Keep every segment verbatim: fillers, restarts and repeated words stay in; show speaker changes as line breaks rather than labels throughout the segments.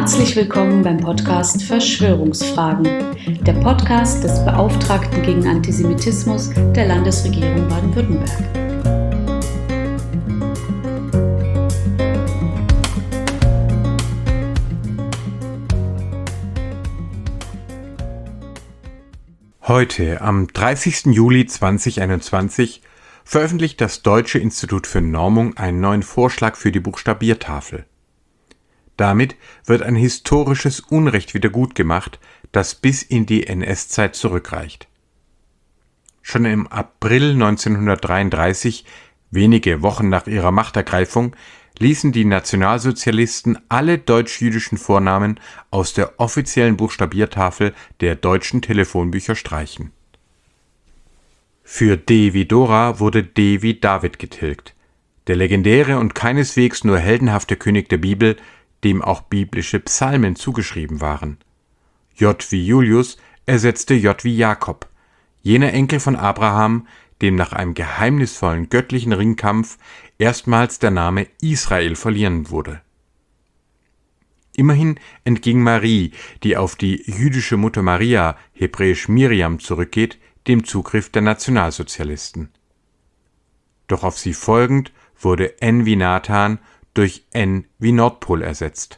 Herzlich willkommen beim Podcast Verschwörungsfragen, der Podcast des Beauftragten gegen Antisemitismus der Landesregierung Baden-Württemberg.
Heute, am dreißigsten Juli zweitausendeinundzwanzig, veröffentlicht das Deutsche Institut für Normung einen neuen Vorschlag für die Buchstabiertafel. Damit wird ein historisches Unrecht wiedergutgemacht, das bis in die N S-Zeit zurückreicht. Schon im April neunzehnhundertdreiunddreißig, wenige Wochen nach ihrer Machtergreifung, ließen die Nationalsozialisten alle deutsch-jüdischen Vornamen aus der offiziellen Buchstabiertafel der deutschen Telefonbücher streichen. Für D wie Dora wurde D wie David getilgt, der legendäre und keineswegs nur heldenhafte König der Bibel, dem auch biblische Psalmen zugeschrieben waren. J wie Julius ersetzte J wie Jakob, jener Enkel von Abraham, dem nach einem geheimnisvollen göttlichen Ringkampf erstmals der Name Israel verliehen wurde. Immerhin entging Marie, die auf die jüdische Mutter Maria, hebräisch Miriam, zurückgeht, dem Zugriff der Nationalsozialisten. Doch auf sie folgend wurde N wie Nathan durch N wie Nordpol ersetzt.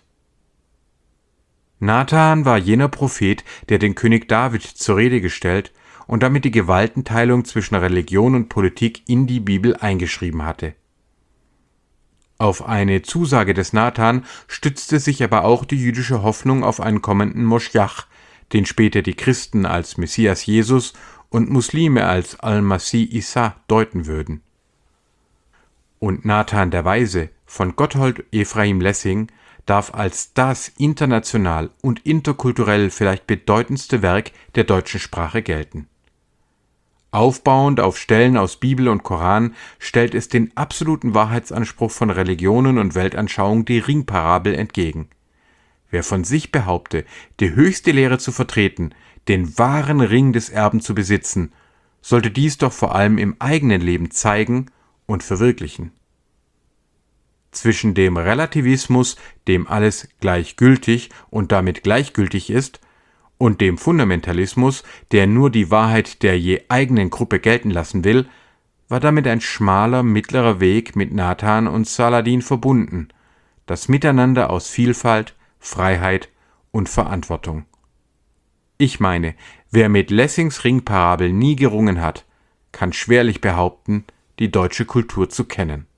Nathan war jener Prophet, der den König David zur Rede gestellt und damit die Gewaltenteilung zwischen Religion und Politik in die Bibel eingeschrieben hatte. Auf eine Zusage des Nathan stützte sich aber auch die jüdische Hoffnung auf einen kommenden Moschiach, den später die Christen als Messias Jesus und Muslime als Al-Masih Isa deuten würden. Und Nathan der Weise von Gotthold Ephraim Lessing darf als das international und interkulturell vielleicht bedeutendste Werk der deutschen Sprache gelten. Aufbauend auf Stellen aus Bibel und Koran stellt es den absoluten Wahrheitsanspruch von Religionen und Weltanschauung die Ringparabel entgegen. Wer von sich behaupte, die höchste Lehre zu vertreten, den wahren Ring des Erben zu besitzen, sollte dies doch vor allem im eigenen Leben zeigen und verwirklichen. Zwischen dem Relativismus, dem alles gleichgültig und damit gleichgültig ist, und dem Fundamentalismus, der nur die Wahrheit der je eigenen Gruppe gelten lassen will, war damit ein schmaler mittlerer Weg mit Nathan und Saladin verbunden, das Miteinander aus Vielfalt, Freiheit und Verantwortung. Ich meine, wer mit Lessings Ringparabel nie gerungen hat, kann schwerlich behaupten, die deutsche Kultur zu kennen.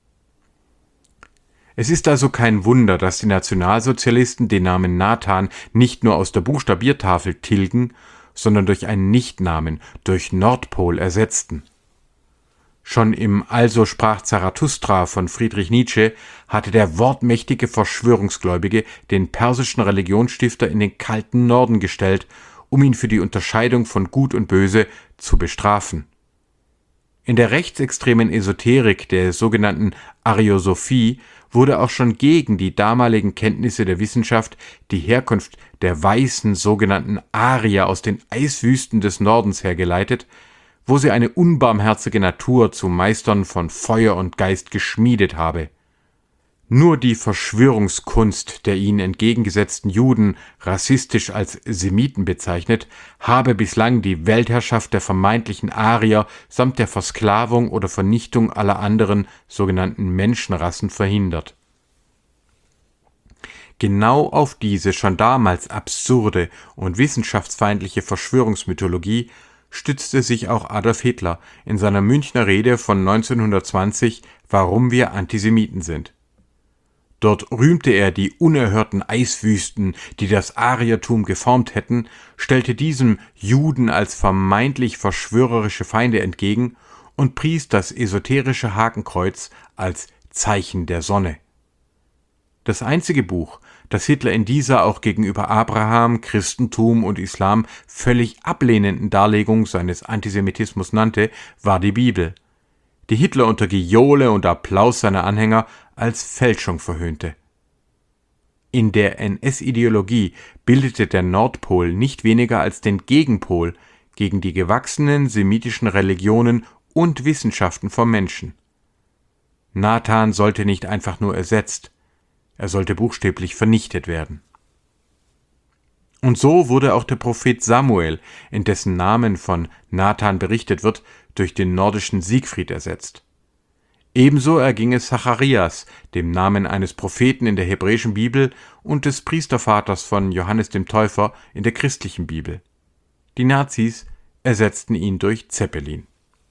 Es ist also kein Wunder, dass die Nationalsozialisten den Namen Nathan nicht nur aus der Buchstabiertafel tilgen, sondern durch einen Nichtnamen, durch Nordpol ersetzten. Schon im Also sprach Zarathustra von Friedrich Nietzsche hatte der wortmächtige Verschwörungsgläubige den persischen Religionsstifter in den kalten Norden gestellt, um ihn für die Unterscheidung von Gut und Böse zu bestrafen. In der rechtsextremen Esoterik der sogenannten Ariosophie wurde auch schon gegen die damaligen Kenntnisse der Wissenschaft die Herkunft der weißen sogenannten Arier aus den Eiswüsten des Nordens hergeleitet, wo sie eine unbarmherzige Natur zu Meistern von Feuer und Geist geschmiedet habe. Nur die Verschwörungskunst der ihnen entgegengesetzten Juden, rassistisch als Semiten bezeichnet, habe bislang die Weltherrschaft der vermeintlichen Arier samt der Versklavung oder Vernichtung aller anderen sogenannten Menschenrassen verhindert. Genau auf diese schon damals absurde und wissenschaftsfeindliche Verschwörungsmythologie stützte sich auch Adolf Hitler in seiner Münchner Rede von neunzehnhundertzwanzig, warum wir Antisemiten sind. Dort rühmte er die unerhörten Eiswüsten, die das Ariertum geformt hätten, stellte diesem Juden als vermeintlich verschwörerische Feinde entgegen und pries das esoterische Hakenkreuz als Zeichen der Sonne. Das einzige Buch, das Hitler in dieser auch gegenüber Abraham, Christentum und Islam völlig ablehnenden Darlegung seines Antisemitismus nannte, war die Bibel, die Hitler unter Gejohle und Applaus seiner Anhänger als Fälschung verhöhnte. In der N S-Ideologie bildete der Nordpol nicht weniger als den Gegenpol gegen die gewachsenen semitischen Religionen und Wissenschaften vom Menschen. Nathan sollte nicht einfach nur ersetzt, er sollte buchstäblich vernichtet werden. Und so wurde auch der Prophet Samuel, in dessen Namen von Nathan berichtet wird, durch den nordischen Siegfried ersetzt. Ebenso erging es Zacharias, dem Namen eines Propheten in der hebräischen Bibel und des Priestervaters von Johannes dem Täufer in der christlichen Bibel. Die Nazis ersetzten ihn durch Zeppelin.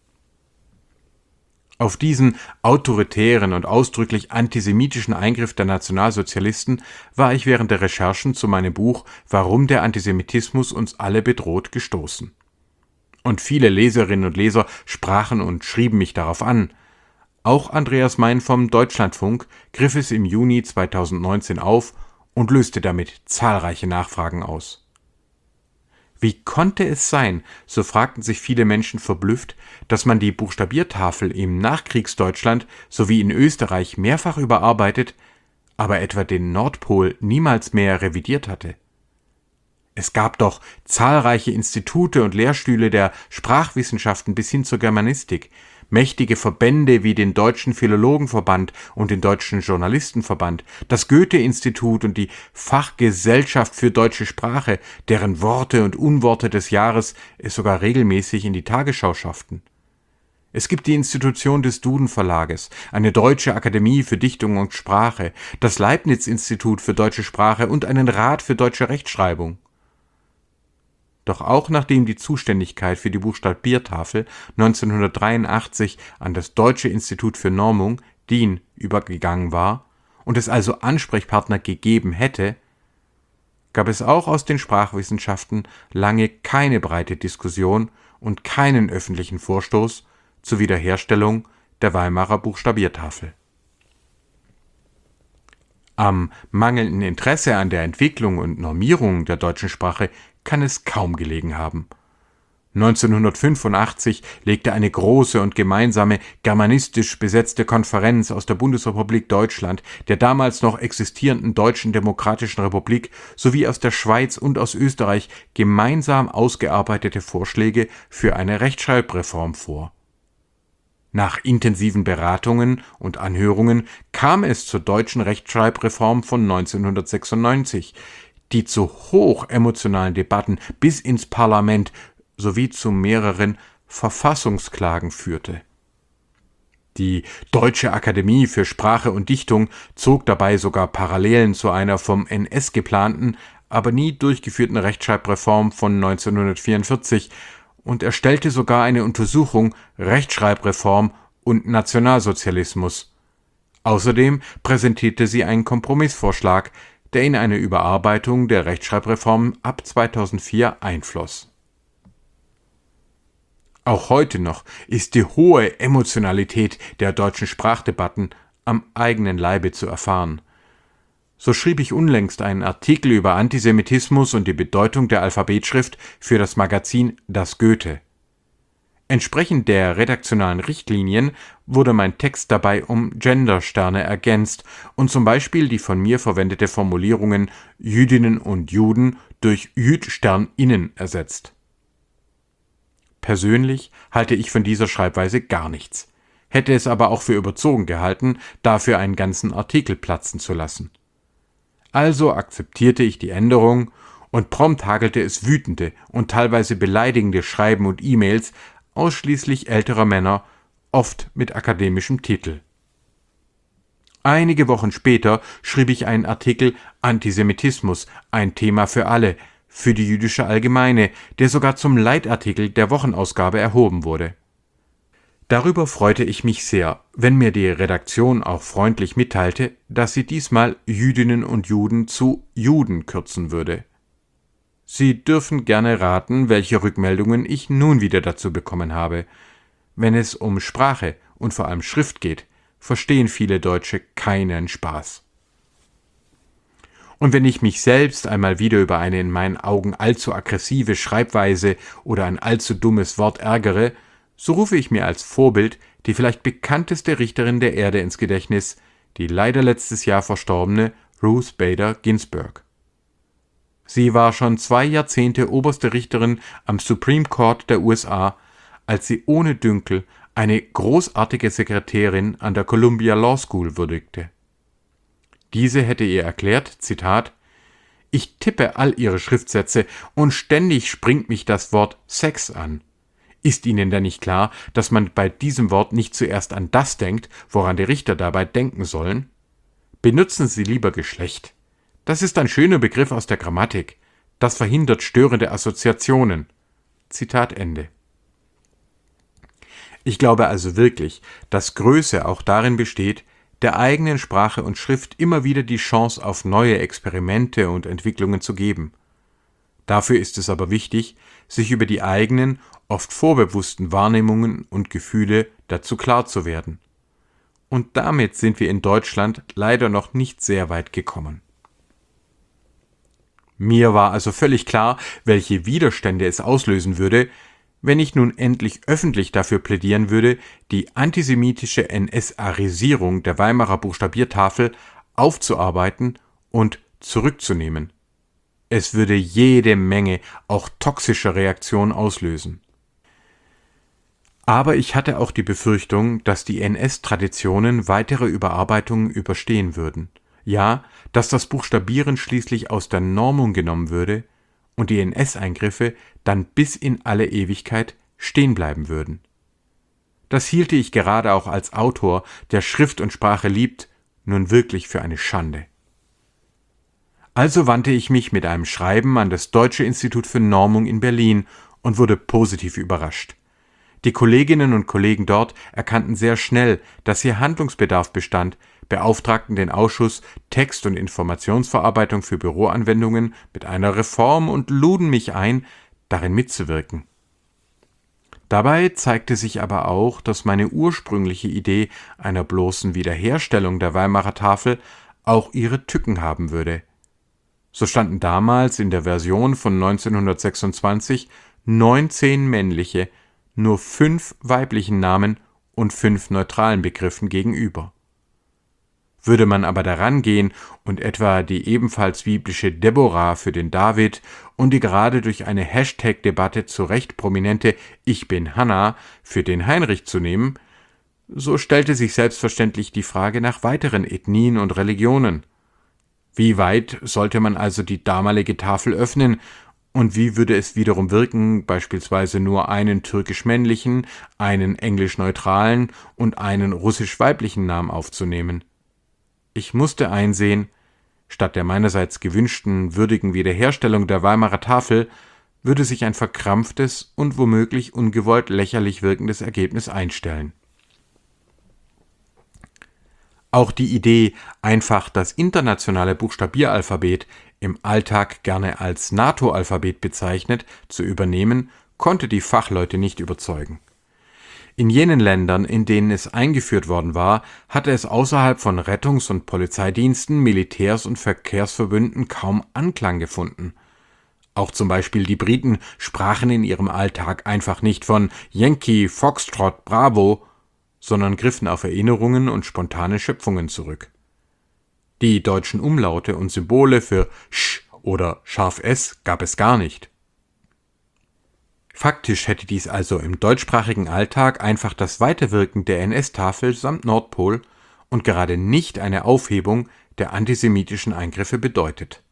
Auf diesen autoritären und ausdrücklich antisemitischen Eingriff der Nationalsozialisten war ich während der Recherchen zu meinem Buch »Warum der Antisemitismus uns alle bedroht« gestoßen. Und viele Leserinnen und Leser sprachen und schrieben mich darauf an. Auch Andreas Mein vom Deutschlandfunk griff es im Juni zweitausendneunzehn auf und löste damit zahlreiche Nachfragen aus. Wie konnte es sein, so fragten sich viele Menschen verblüfft, dass man die Buchstabiertafel im Nachkriegsdeutschland sowie in Österreich mehrfach überarbeitet, aber etwa den Nordpol niemals mehr revidiert hatte? Es gab doch zahlreiche Institute und Lehrstühle der Sprachwissenschaften bis hin zur Germanistik, mächtige Verbände wie den Deutschen Philologenverband und den Deutschen Journalistenverband, das Goethe-Institut und die Fachgesellschaft für deutsche Sprache, deren Worte und Unworte des Jahres es sogar regelmäßig in die Tagesschau schafften. Es gibt die Institution des Duden-Verlages, eine Deutsche Akademie für Dichtung und Sprache, das Leibniz-Institut für deutsche Sprache und einen Rat für deutsche Rechtschreibung. Doch auch nachdem die Zuständigkeit für die Buchstabiertafel neunzehnhundertdreiundachtzig an das Deutsche Institut für Normung, D I N, übergegangen war und es also Ansprechpartner gegeben hätte, gab es auch aus den Sprachwissenschaften lange keine breite Diskussion und keinen öffentlichen Vorstoß zur Wiederherstellung der Weimarer Buchstabiertafel. Am mangelnden Interesse an der Entwicklung und Normierung der deutschen Sprache kann es kaum gelegen haben. neunzehnhundertfünfundachtzig legte eine große und gemeinsame germanistisch besetzte Konferenz aus der Bundesrepublik Deutschland, der damals noch existierenden Deutschen Demokratischen Republik sowie aus der Schweiz und aus Österreich gemeinsam ausgearbeitete Vorschläge für eine Rechtschreibreform vor. Nach intensiven Beratungen und Anhörungen kam es zur deutschen Rechtschreibreform von neunzehnhundertsechsundneunzig, die zu hochemotionalen Debatten bis ins Parlament sowie zu mehreren Verfassungsklagen führte. Die Deutsche Akademie für Sprache und Dichtung zog dabei sogar Parallelen zu einer vom N S geplanten, aber nie durchgeführten Rechtschreibreform von neunzehnhundertvierundvierzig und erstellte sogar eine Untersuchung Rechtschreibreform und Nationalsozialismus. Außerdem präsentierte sie einen Kompromissvorschlag, der in eine Überarbeitung der Rechtschreibreform ab zweitausendvier einfloss. Auch heute noch ist die hohe Emotionalität der deutschen Sprachdebatten am eigenen Leibe zu erfahren. So schrieb ich unlängst einen Artikel über Antisemitismus und die Bedeutung der Alphabetschrift für das Magazin Das Goethe. Entsprechend der redaktionalen Richtlinien wurde mein Text dabei um Gendersterne ergänzt und zum Beispiel die von mir verwendete Formulierungen Jüdinnen und Juden durch Jüdsterninnen ersetzt. Persönlich halte ich von dieser Schreibweise gar nichts, hätte es aber auch für überzogen gehalten, dafür einen ganzen Artikel platzen zu lassen. Also akzeptierte ich die Änderung und prompt hagelte es wütende und teilweise beleidigende Schreiben und E-Mails ausschließlich älterer Männer, oft mit akademischem Titel. Einige Wochen später schrieb ich einen Artikel Antisemitismus, ein Thema für alle, für die jüdische Allgemeine, der sogar zum Leitartikel der Wochenausgabe erhoben wurde. Darüber freute ich mich sehr, wenn mir die Redaktion auch freundlich mitteilte, dass sie diesmal Jüdinnen und Juden zu Juden kürzen würde. Sie dürfen gerne raten, welche Rückmeldungen ich nun wieder dazu bekommen habe. Wenn es um Sprache und vor allem Schrift geht, verstehen viele Deutsche keinen Spaß. Und wenn ich mich selbst einmal wieder über eine in meinen Augen allzu aggressive Schreibweise oder ein allzu dummes Wort ärgere, so rufe ich mir als Vorbild die vielleicht bekannteste Richterin der Erde ins Gedächtnis, die leider letztes Jahr verstorbene Ruth Bader Ginsburg. Sie war schon zwei Jahrzehnte oberste Richterin am Supreme Court der U S A, als sie ohne Dünkel eine großartige Sekretärin an der Columbia Law School würdigte. Diese hätte ihr erklärt, Zitat, Ich tippe all ihre Schriftsätze und ständig springt mich das Wort Sex an. Ist Ihnen denn nicht klar, dass man bei diesem Wort nicht zuerst an das denkt, woran die Richter dabei denken sollen? Benutzen Sie lieber Geschlecht. Das ist ein schöner Begriff aus der Grammatik. Das verhindert störende Assoziationen. Zitat Ende. Ich glaube also wirklich, dass Größe auch darin besteht, der eigenen Sprache und Schrift immer wieder die Chance auf neue Experimente und Entwicklungen zu geben. Dafür ist es aber wichtig, sich über die eigenen, oft vorbewussten Wahrnehmungen und Gefühle dazu klar zu werden. Und damit sind wir in Deutschland leider noch nicht sehr weit gekommen. Mir war also völlig klar, welche Widerstände es auslösen würde, wenn ich nun endlich öffentlich dafür plädieren würde, die antisemitische N S-Arisierung der Weimarer Buchstabiertafel aufzuarbeiten und zurückzunehmen. Es würde jede Menge auch toxischer Reaktionen auslösen. Aber ich hatte auch die Befürchtung, dass die N S-Traditionen weitere Überarbeitungen überstehen würden. Ja, dass das Buchstabieren schließlich aus der Normung genommen würde und die N S-Eingriffe dann bis in alle Ewigkeit stehen bleiben würden. Das hielte ich gerade auch als Autor, der Schrift und Sprache liebt, nun wirklich für eine Schande. Also wandte ich mich mit einem Schreiben an das Deutsche Institut für Normung in Berlin und wurde positiv überrascht. Die Kolleginnen und Kollegen dort erkannten sehr schnell, dass hier Handlungsbedarf bestand, beauftragten den Ausschuss Text- und Informationsverarbeitung für Büroanwendungen mit einer Reform und luden mich ein, darin mitzuwirken. Dabei zeigte sich aber auch, dass meine ursprüngliche Idee einer bloßen Wiederherstellung der Weimarer Tafel auch ihre Tücken haben würde. So standen damals in der Version von neunzehnhundertsechsundzwanzig neunzehn männliche, nur fünf weiblichen Namen und fünf neutralen Begriffen gegenüber. Würde man aber daran gehen und etwa die ebenfalls biblische Deborah für den David und die gerade durch eine Hashtag-Debatte zu Recht prominente Ich bin Hannah für den Heinrich zu nehmen, so stellte sich selbstverständlich die Frage nach weiteren Ethnien und Religionen. Wie weit sollte man also die damalige Tafel öffnen und wie würde es wiederum wirken, beispielsweise nur einen türkisch-männlichen, einen englisch-neutralen und einen russisch-weiblichen Namen aufzunehmen? Ich musste einsehen, statt der meinerseits gewünschten würdigen Wiederherstellung der Weimarer Tafel würde sich ein verkrampftes und womöglich ungewollt lächerlich wirkendes Ergebnis einstellen. Auch die Idee, einfach das internationale Buchstabieralphabet, im Alltag gerne als NATO-Alphabet bezeichnet, zu übernehmen, konnte die Fachleute nicht überzeugen. In jenen Ländern, in denen es eingeführt worden war, hatte es außerhalb von Rettungs- und Polizeidiensten, Militärs- und Verkehrsverbünden kaum Anklang gefunden. Auch zum Beispiel die Briten sprachen in ihrem Alltag einfach nicht von Yankee, Foxtrot, Bravo, sondern griffen auf Erinnerungen und spontane Schöpfungen zurück. Die deutschen Umlaute und Symbole für Sch oder scharf S gab es gar nicht. Faktisch hätte dies also im deutschsprachigen Alltag einfach das Weiterwirken der N S-Tafel samt Nordpol und gerade nicht eine Aufhebung der antisemitischen Eingriffe bedeutet.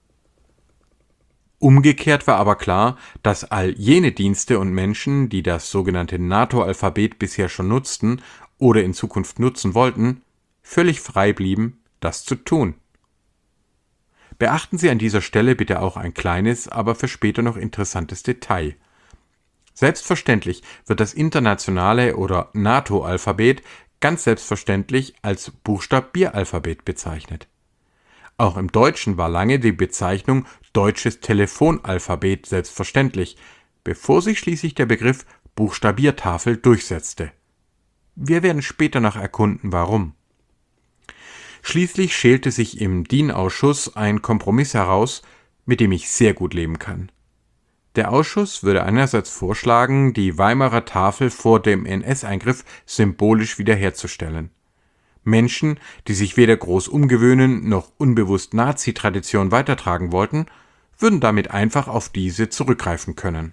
Umgekehrt war aber klar, dass all jene Dienste und Menschen, die das sogenannte NATO-Alphabet bisher schon nutzten oder in Zukunft nutzen wollten, völlig frei blieben, das zu tun. Beachten Sie an dieser Stelle bitte auch ein kleines, aber für später noch interessantes Detail. Selbstverständlich wird das internationale oder NATO-Alphabet ganz selbstverständlich als Buchstabieralphabet bezeichnet. Auch im Deutschen war lange die Bezeichnung deutsches Telefonalphabet selbstverständlich, bevor sich schließlich der Begriff Buchstabiertafel durchsetzte. Wir werden später noch erkunden, warum. Schließlich schälte sich im D I N-Ausschuss ein Kompromiss heraus, mit dem ich sehr gut leben kann. Der Ausschuss würde einerseits vorschlagen, die Weimarer Tafel vor dem N S-Eingriff symbolisch wiederherzustellen. Menschen, die sich weder groß umgewöhnen noch unbewusst Nazi-Tradition weitertragen wollten, würden damit einfach auf diese zurückgreifen können.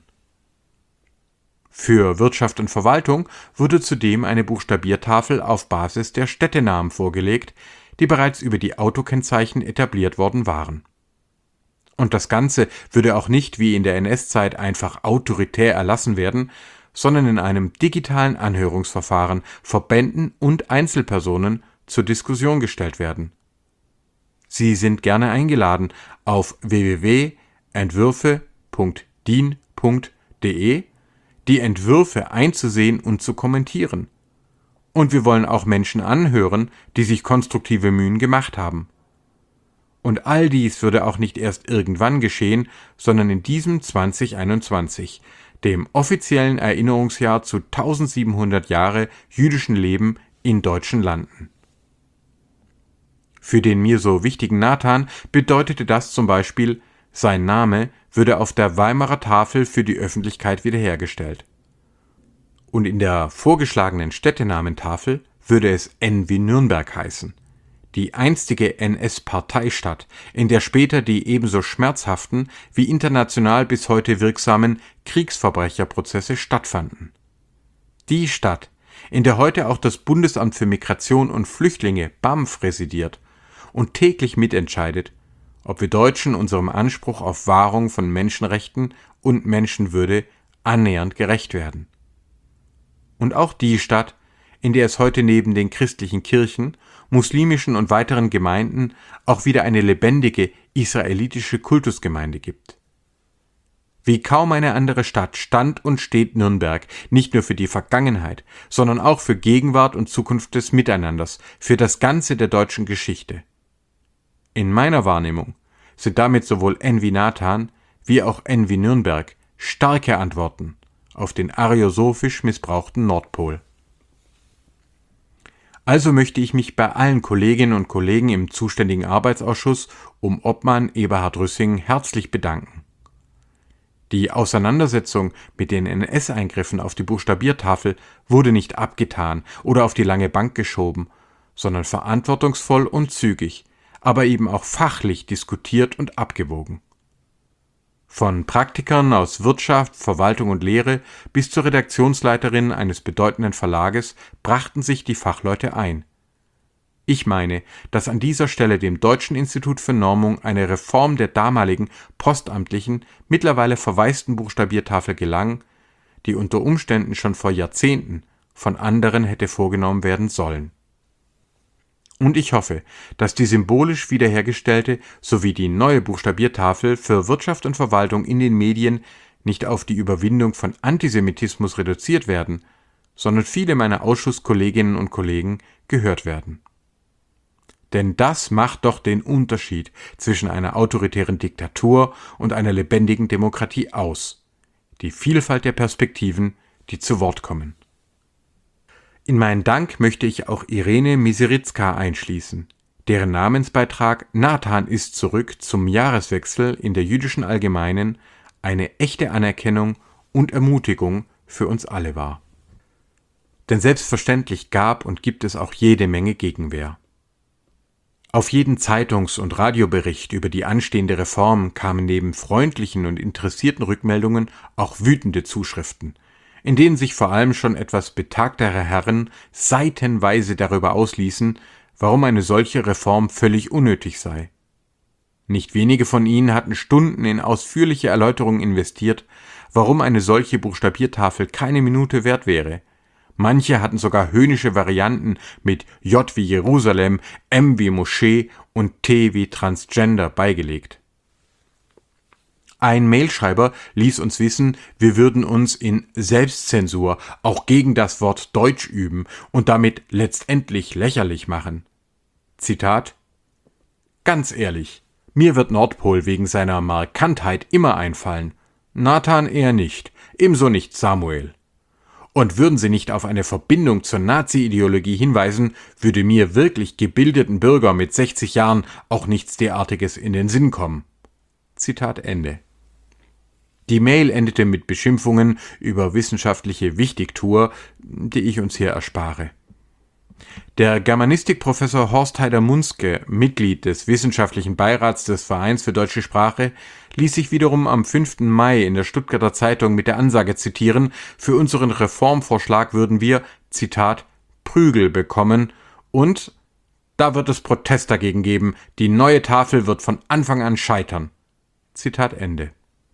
Für Wirtschaft und Verwaltung wurde zudem eine Buchstabiertafel auf Basis der Städtenamen vorgelegt, die bereits über die Autokennzeichen etabliert worden waren. Und das Ganze würde auch nicht wie in der N S-Zeit einfach autoritär erlassen werden, sondern in einem digitalen Anhörungsverfahren Verbänden und Einzelpersonen zur Diskussion gestellt werden. Sie sind gerne eingeladen, auf w w w punkt entwürfe punkt d i n punkt d e die Entwürfe einzusehen und zu kommentieren. Und wir wollen auch Menschen anhören, die sich konstruktive Mühen gemacht haben. Und all dies würde auch nicht erst irgendwann geschehen, sondern in diesem zwanzig einundzwanzig, dem offiziellen Erinnerungsjahr zu tausendsiebenhundert Jahre jüdischen Leben in deutschen Landen. Für den mir so wichtigen Nathan bedeutete das zum Beispiel, sein Name würde auf der Weimarer Tafel für die Öffentlichkeit wiederhergestellt. Und in der vorgeschlagenen Städtenamentafel würde es N wie Nürnberg heißen, die einstige N S-Parteistadt, in der später die ebenso schmerzhaften wie international bis heute wirksamen Kriegsverbrecherprozesse stattfanden. Die Stadt, in der heute auch das Bundesamt für Migration und Flüchtlinge B A M F residiert und täglich mitentscheidet, ob wir Deutschen unserem Anspruch auf Wahrung von Menschenrechten und Menschenwürde annähernd gerecht werden. Und auch die Stadt, in der es heute neben den christlichen Kirchen, muslimischen und weiteren Gemeinden auch wieder eine lebendige israelitische Kultusgemeinde gibt. Wie kaum eine andere Stadt stand und steht Nürnberg nicht nur für die Vergangenheit, sondern auch für Gegenwart und Zukunft des Miteinanders, für das Ganze der deutschen Geschichte. In meiner Wahrnehmung sind damit sowohl N wie Nathan wie auch N wie Nürnberg starke Antworten auf den ariosophisch missbrauchten Nordpol. Also möchte ich mich bei allen Kolleginnen und Kollegen im zuständigen Arbeitsausschuss um Obmann Eberhard Rüssing herzlich bedanken. Die Auseinandersetzung mit den N S-Eingriffen auf die Buchstabiertafel wurde nicht abgetan oder auf die lange Bank geschoben, sondern verantwortungsvoll und zügig, aber eben auch fachlich diskutiert und abgewogen. Von Praktikern aus Wirtschaft, Verwaltung und Lehre bis zur Redaktionsleiterin eines bedeutenden Verlages brachten sich die Fachleute ein. Ich meine, dass an dieser Stelle dem Deutschen Institut für Normung eine Reform der damaligen postamtlichen, mittlerweile verwaisten Buchstabiertafel gelang, die unter Umständen schon vor Jahrzehnten von anderen hätte vorgenommen werden sollen. Und ich hoffe, dass die symbolisch wiederhergestellte sowie die neue Buchstabiertafel für Wirtschaft und Verwaltung in den Medien nicht auf die Überwindung von Antisemitismus reduziert werden, sondern viele meiner Ausschusskolleginnen und Kollegen gehört werden. Denn das macht doch den Unterschied zwischen einer autoritären Diktatur und einer lebendigen Demokratie aus: die Vielfalt der Perspektiven, die zu Wort kommen. In meinen Dank möchte ich auch Irene Miseritzka einschließen, deren Namensbeitrag Nathan ist zurück zum Jahreswechsel in der Jüdischen Allgemeinen eine echte Anerkennung und Ermutigung für uns alle war. Denn selbstverständlich gab und gibt es auch jede Menge Gegenwehr. Auf jeden Zeitungs- und Radiobericht über die anstehende Reform kamen neben freundlichen und interessierten Rückmeldungen auch wütende Zuschriften, in denen sich vor allem schon etwas betagtere Herren seitenweise darüber ausließen, warum eine solche Reform völlig unnötig sei. Nicht wenige von ihnen hatten Stunden in ausführliche Erläuterungen investiert, warum eine solche Buchstabiertafel keine Minute wert wäre. Manche hatten sogar höhnische Varianten mit J wie Jerusalem, M wie Moschee und T wie Transgender beigelegt. Ein Mailschreiber ließ uns wissen, wir würden uns in Selbstzensur auch gegen das Wort Deutsch üben und damit letztendlich lächerlich machen. Zitat: Ganz ehrlich, mir wird Nordpol wegen seiner Markantheit immer einfallen. Nathan eher nicht, ebenso nicht Samuel. Und würden Sie nicht auf eine Verbindung zur Nazi-Ideologie hinweisen, würde mir wirklich gebildeten Bürger mit sechzig Jahren auch nichts derartiges in den Sinn kommen. Zitat Ende. Die Mail endete mit Beschimpfungen über wissenschaftliche Wichtigtuer, die ich uns hier erspare. Der Germanistikprofessor Horst Haider-Munzke, Mitglied des Wissenschaftlichen Beirats des Vereins für Deutsche Sprache, ließ sich wiederum am fünften Mai in der Stuttgarter Zeitung mit der Ansage zitieren, für unseren Reformvorschlag würden wir, Zitat, Prügel bekommen und da wird es Protest dagegen geben, die neue Tafel wird von Anfang an scheitern. Zitat Ende.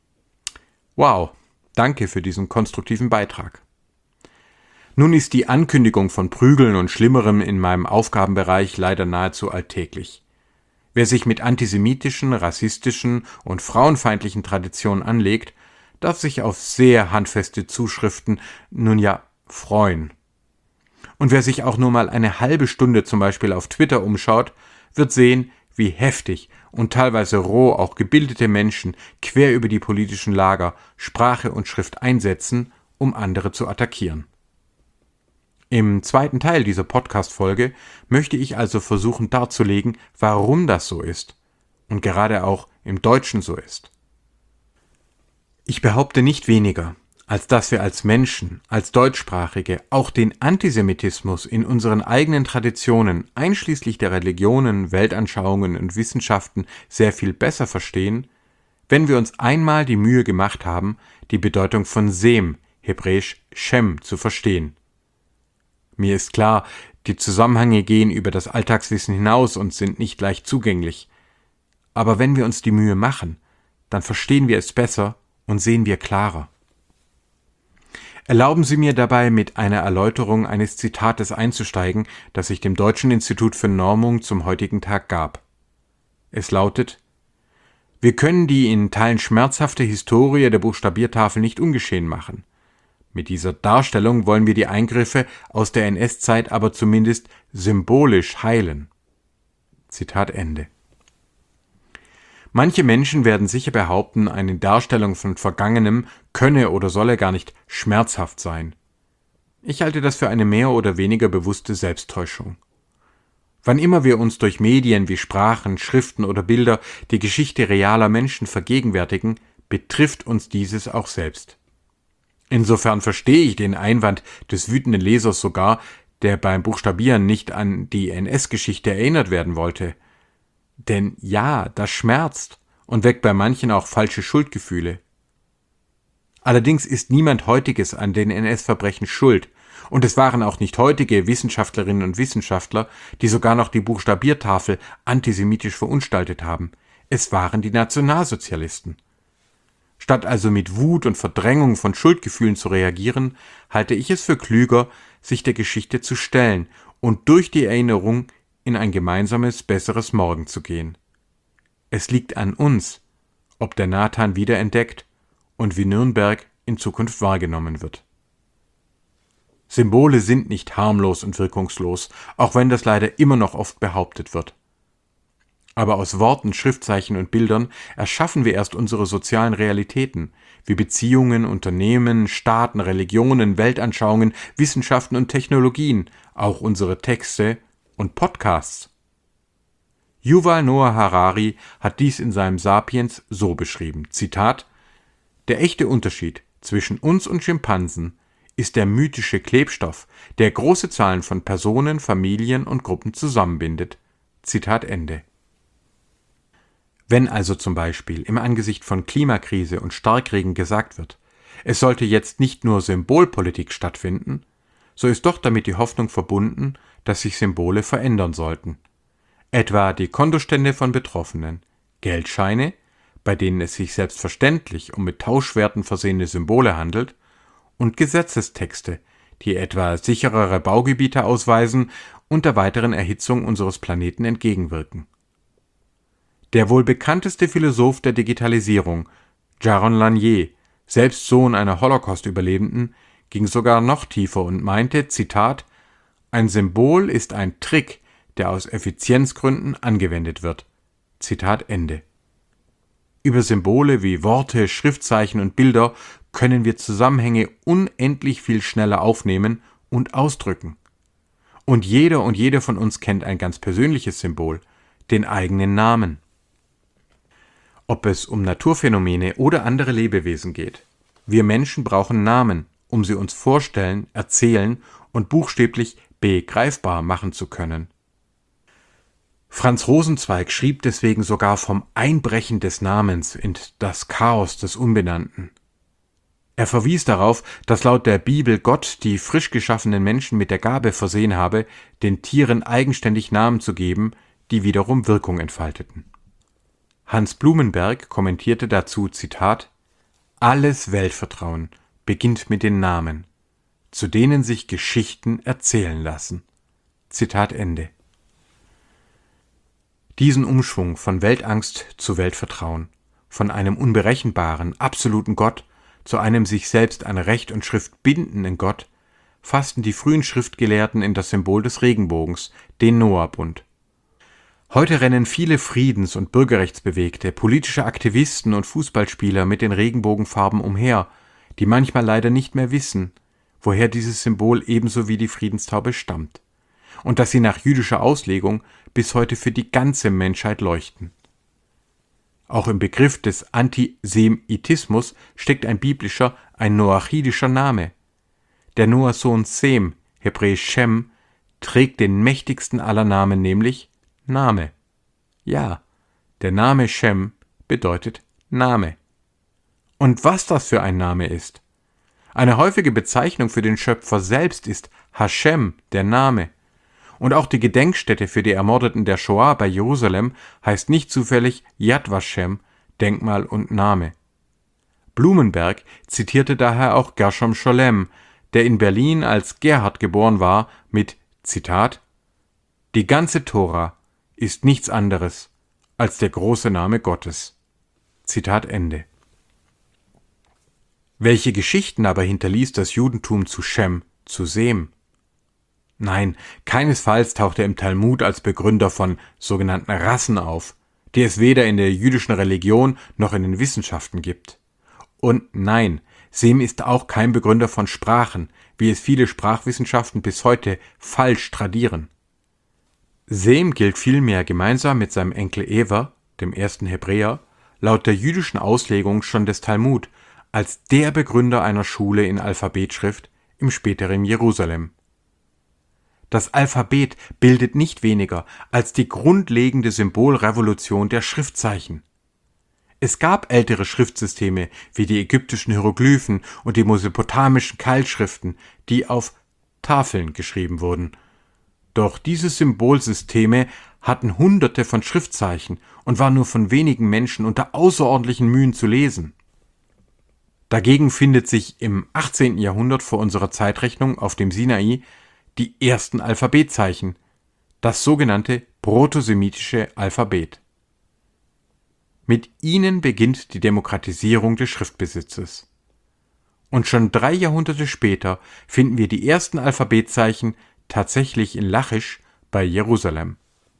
Wow, danke für diesen konstruktiven Beitrag. Nun ist die Ankündigung von Prügeln und Schlimmerem in meinem Aufgabenbereich leider nahezu alltäglich. Wer sich mit antisemitischen, rassistischen und frauenfeindlichen Traditionen anlegt, darf sich auf sehr handfeste Zuschriften nun ja freuen. Und wer sich auch nur mal eine halbe Stunde zum Beispiel auf Twitter umschaut, wird sehen, wie heftig und teilweise roh auch gebildete Menschen quer über die politischen Lager Sprache und Schrift einsetzen, um andere zu attackieren. Im zweiten Teil dieser Podcast-Folge möchte ich also versuchen darzulegen, warum das so ist und gerade auch im Deutschen so ist. Ich behaupte nicht weniger, als dass wir als Menschen, als Deutschsprachige auch den Antisemitismus in unseren eigenen Traditionen, einschließlich der Religionen, Weltanschauungen und Wissenschaften, sehr viel besser verstehen, wenn wir uns einmal die Mühe gemacht haben, die Bedeutung von Sem, hebräisch Shem, zu verstehen. Mir ist klar, die Zusammenhänge gehen über das Alltagswissen hinaus und sind nicht leicht zugänglich. Aber wenn wir uns die Mühe machen, dann verstehen wir es besser und sehen wir klarer. Erlauben Sie mir dabei, mit einer Erläuterung eines Zitates einzusteigen, das ich dem Deutschen Institut für Normung zum heutigen Tag gab. Es lautet: Wir können die in Teilen schmerzhafte Historie der Buchstabiertafel nicht ungeschehen machen. Mit dieser Darstellung wollen wir die Eingriffe aus der N S-Zeit aber zumindest symbolisch heilen. Zitat Ende. Manche Menschen werden sicher behaupten, eine Darstellung von Vergangenem könne oder solle gar nicht schmerzhaft sein. Ich halte das für eine mehr oder weniger bewusste Selbsttäuschung. Wann immer wir uns durch Medien wie Sprachen, Schriften oder Bilder die Geschichte realer Menschen vergegenwärtigen, betrifft uns dieses auch selbst. Insofern verstehe ich den Einwand des wütenden Lesers sogar, der beim Buchstabieren nicht an die N S-Geschichte erinnert werden wollte. Denn ja, das schmerzt und weckt bei manchen auch falsche Schuldgefühle. Allerdings ist niemand Heutiges an den N S-Verbrechen schuld, und es waren auch nicht heutige Wissenschaftlerinnen und Wissenschaftler, die sogar noch die Buchstabiertafel antisemitisch verunstaltet haben. Es waren die Nationalsozialisten. Statt also mit Wut und Verdrängung von Schuldgefühlen zu reagieren, halte ich es für klüger, sich der Geschichte zu stellen und durch die Erinnerung in ein gemeinsames, besseres Morgen zu gehen. Es liegt an uns, ob der Nathan wiederentdeckt und wie Nürnberg in Zukunft wahrgenommen wird. Symbole sind nicht harmlos und wirkungslos, auch wenn das leider immer noch oft behauptet wird. Aber aus Worten, Schriftzeichen und Bildern erschaffen wir erst unsere sozialen Realitäten, wie Beziehungen, Unternehmen, Staaten, Religionen, Weltanschauungen, Wissenschaften und Technologien, auch unsere Texte und Podcasts. Yuval Noah Harari hat dies in seinem Sapiens so beschrieben, Zitat: Der echte Unterschied zwischen uns und Schimpansen ist der mythische Klebstoff, der große Zahlen von Personen, Familien und Gruppen zusammenbindet. Zitat Ende. Wenn also zum Beispiel im Angesicht von Klimakrise und Starkregen gesagt wird, es sollte jetzt nicht nur Symbolpolitik stattfinden, so ist doch damit die Hoffnung verbunden, dass sich Symbole verändern sollten. Etwa die Kontostände von Betroffenen, Geldscheine, bei denen es sich selbstverständlich um mit Tauschwerten versehene Symbole handelt, und Gesetzestexte, die etwa sicherere Baugebiete ausweisen und der weiteren Erhitzung unseres Planeten entgegenwirken. Der wohl bekannteste Philosoph der Digitalisierung, Jaron Lanier, selbst Sohn einer Holocaust-Überlebenden, ging sogar noch tiefer und meinte, Zitat: Ein Symbol ist ein Trick, der aus Effizienzgründen angewendet wird. Zitat Ende. Über Symbole wie Worte, Schriftzeichen und Bilder können wir Zusammenhänge unendlich viel schneller aufnehmen und ausdrücken. Und jeder und jede von uns kennt ein ganz persönliches Symbol, den eigenen Namen. Ob es um Naturphänomene oder andere Lebewesen geht, wir Menschen brauchen Namen, um sie uns vorstellen, erzählen und buchstäblich begreifbar machen zu können. Franz Rosenzweig schrieb deswegen sogar vom Einbrechen des Namens in das Chaos des Unbenannten. Er verwies darauf, dass laut der Bibel Gott die frisch geschaffenen Menschen mit der Gabe versehen habe, den Tieren eigenständig Namen zu geben, die wiederum Wirkung entfalteten. Hans Blumenberg kommentierte dazu, Zitat, »Alles Weltvertrauen beginnt mit den Namen, zu denen sich Geschichten erzählen lassen.« Zitat Ende. Diesen Umschwung von Weltangst zu Weltvertrauen, von einem unberechenbaren, absoluten Gott zu einem sich selbst an Recht und Schrift bindenden Gott, fassten die frühen Schriftgelehrten in das Symbol des Regenbogens, den Noahbund. Heute rennen viele Friedens- und Bürgerrechtsbewegte, politische Aktivisten und Fußballspieler mit den Regenbogenfarben umher, die manchmal leider nicht mehr wissen, woher dieses Symbol ebenso wie die Friedenstaube stammt, und dass sie nach jüdischer Auslegung bis heute für die ganze Menschheit leuchten. Auch im Begriff des Antisemitismus steckt ein biblischer, ein noachidischer Name. Der Noahsohn Sem, hebräisch Shem, trägt den mächtigsten aller Namen, nämlich Name. Ja, der Name Shem bedeutet Name. Und was das für ein Name ist? Eine häufige Bezeichnung für den Schöpfer selbst ist Hashem, der Name. Und auch die Gedenkstätte für die Ermordeten der Shoah bei Jerusalem heißt nicht zufällig Yad Vashem, Denkmal und Name. Blumenberg zitierte daher auch Gershom Scholem, der in Berlin als Gerhard geboren war, mit Zitat: »Die ganze Tora ist nichts anderes als der große Name Gottes.« Zitat Ende. Welche Geschichten aber hinterließ das Judentum zu Shem, zu Sem? Nein, keinesfalls taucht er im Talmud als Begründer von sogenannten Rassen auf, die es weder in der jüdischen Religion noch in den Wissenschaften gibt. Und nein, Sem ist auch kein Begründer von Sprachen, wie es viele Sprachwissenschaften bis heute falsch tradieren. Sem gilt vielmehr gemeinsam mit seinem Enkel Ewer, dem ersten Hebräer, laut der jüdischen Auslegung schon des Talmud, als der Begründer einer Schule in Alphabetschrift im späteren Jerusalem. Das Alphabet bildet nicht weniger als die grundlegende Symbolrevolution der Schriftzeichen. Es gab ältere Schriftsysteme wie die ägyptischen Hieroglyphen und die mesopotamischen Keilschriften, die auf Tafeln geschrieben wurden. Doch diese Symbolsysteme hatten hunderte von Schriftzeichen und waren nur von wenigen Menschen unter außerordentlichen Mühen zu lesen. Dagegen findet sich im achtzehnten Jahrhundert vor unserer Zeitrechnung auf dem Sinai die ersten Alphabetzeichen, das sogenannte protosemitische Alphabet. Mit ihnen beginnt die Demokratisierung des Schriftbesitzes. Und schon drei Jahrhunderte später finden wir die ersten Alphabetzeichen tatsächlich in Lachisch bei Jerusalem.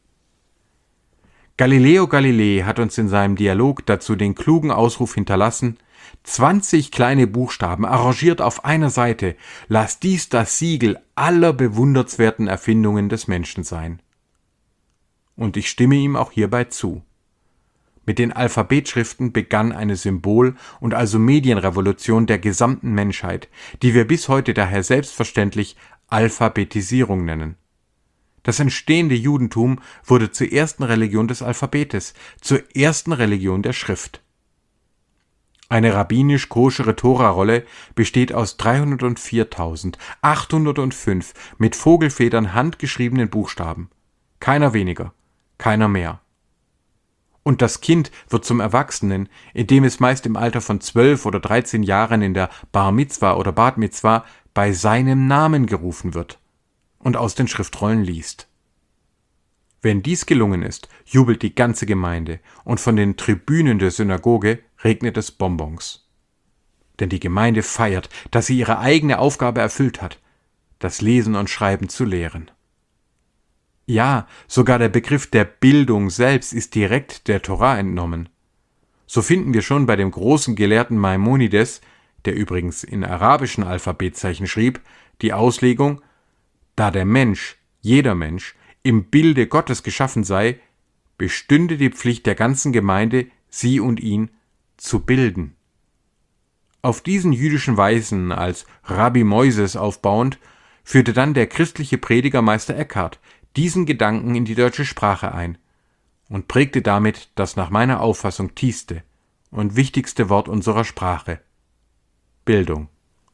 Galileo Galilei hat uns in seinem Dialog dazu den klugen Ausruf hinterlassen: zwanzig kleine Buchstaben arrangiert auf einer Seite, lass dies das Siegel aller bewundernswerten Erfindungen des Menschen sein. Und ich stimme ihm auch hierbei zu. Mit den Alphabetschriften begann eine Symbol- und also Medienrevolution der gesamten Menschheit, die wir bis heute daher selbstverständlich Alphabetisierung nennen. Das entstehende Judentum wurde zur ersten Religion des Alphabetes, zur ersten Religion der Schrift. Eine rabbinisch-koschere Torarolle besteht aus dreihundertviertausendachthundertfünf mit Vogelfedern handgeschriebenen Buchstaben. Keiner weniger, keiner mehr. Und das Kind wird zum Erwachsenen, indem es meist im Alter von zwölf oder dreizehn Jahren in der Bar Mitzwa oder Bat Mitzwa bei seinem Namen gerufen wird und aus den Schriftrollen liest. Wenn dies gelungen ist, jubelt die ganze Gemeinde und von den Tribünen der Synagoge regnet es Bonbons. Denn die Gemeinde feiert, dass sie ihre eigene Aufgabe erfüllt hat, das Lesen und Schreiben zu lehren. Ja, sogar der Begriff der Bildung selbst ist direkt der Tora entnommen. So finden wir schon bei dem großen Gelehrten Maimonides, der übrigens in arabischen Alphabetzeichen schrieb, die Auslegung: Da der Mensch, jeder Mensch, im Bilde Gottes geschaffen sei, bestünde die Pflicht der ganzen Gemeinde, sie und ihn zu bilden. Auf diesen jüdischen Weisen als Rabbi Moises aufbauend, führte dann der christliche Prediger Meister Eckhart diesen Gedanken in die deutsche Sprache ein und prägte damit das nach meiner Auffassung tiefste und wichtigste Wort unserer Sprache: Bildung.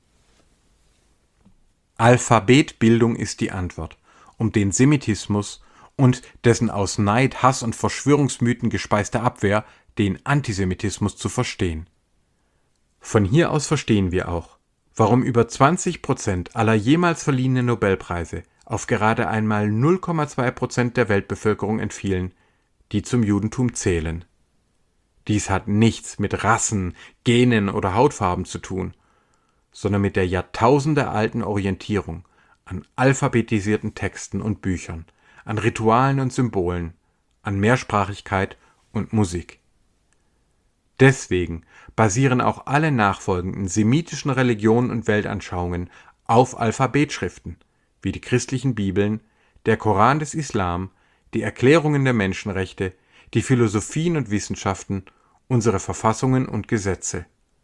Alphabetbildung ist die Antwort, um den Semitismus und dessen aus Neid, Hass und Verschwörungsmythen gespeiste Abwehr den Antisemitismus zu verstehen. Von hier aus verstehen wir auch, warum über zwanzig Prozent aller jemals verliehenen Nobelpreise auf gerade einmal null Komma zwei Prozent der Weltbevölkerung entfielen, die zum Judentum zählen. Dies hat nichts mit Rassen, Genen oder Hautfarben zu tun, sondern mit der jahrtausendealten Orientierung an alphabetisierten Texten und Büchern, an Ritualen und Symbolen, an Mehrsprachigkeit und Musik. Deswegen basieren auch alle nachfolgenden semitischen Religionen und Weltanschauungen auf Alphabetschriften, wie die christlichen Bibeln, der Koran des Islam, die Erklärungen der Menschenrechte, die Philosophien und Wissenschaften, unsere Verfassungen und Gesetze.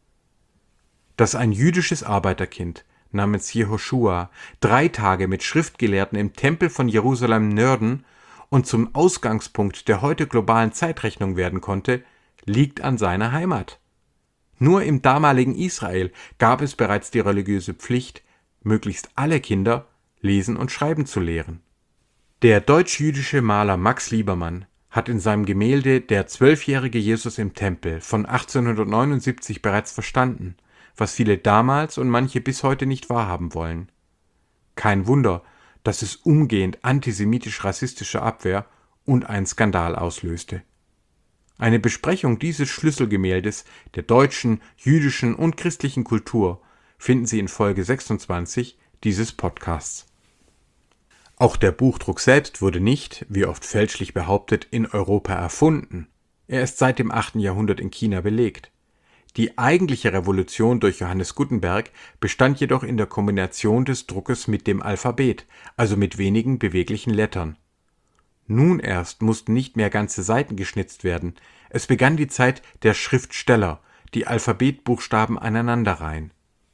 Dass ein jüdisches Arbeiterkind namens Jehoschua drei Tage mit Schriftgelehrten im Tempel von Jerusalem nörden und zum Ausgangspunkt der heute globalen Zeitrechnung werden konnte, liegt an seiner Heimat. Nur im damaligen Israel gab es bereits die religiöse Pflicht, möglichst alle Kinder lesen und schreiben zu lehren. Der deutsch-jüdische Maler Max Liebermann hat in seinem Gemälde Der zwölfjährige Jesus im Tempel von achtzehnhundertneunundsiebzig bereits verstanden, was viele damals und manche bis heute nicht wahrhaben wollen. Kein Wunder, dass es umgehend antisemitisch-rassistische Abwehr und einen Skandal auslöste. Eine Besprechung dieses Schlüsselgemäldes der deutschen, jüdischen und christlichen Kultur finden Sie in Folge sechsundzwanzig dieses Podcasts. Auch der Buchdruck selbst wurde nicht, wie oft fälschlich behauptet, in Europa erfunden. Er ist seit dem achten Jahrhundert in China belegt. Die eigentliche Revolution durch Johannes Gutenberg bestand jedoch in der Kombination des Druckes mit dem Alphabet, also mit wenigen beweglichen Lettern. Nun erst mussten nicht mehr ganze Seiten geschnitzt werden. Es begann die Zeit der Schriftsteller, die Alphabetbuchstaben aneinanderreihen.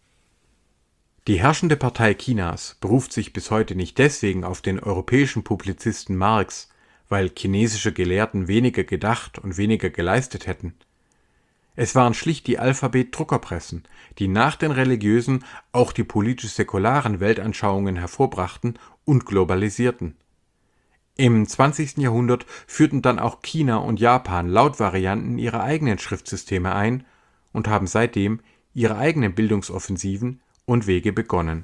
Die herrschende Partei Chinas beruft sich bis heute nicht deswegen auf den europäischen Publizisten Marx, weil chinesische Gelehrten weniger gedacht und weniger geleistet hätten. Es waren schlicht die Alphabet-Druckerpressen, die nach den religiösen auch die politisch-säkularen Weltanschauungen hervorbrachten und globalisierten. Im zwanzigsten Jahrhundert führten dann auch China und Japan Lautvarianten ihrer eigenen Schriftsysteme ein und haben seitdem ihre eigenen Bildungsoffensiven und Wege begonnen.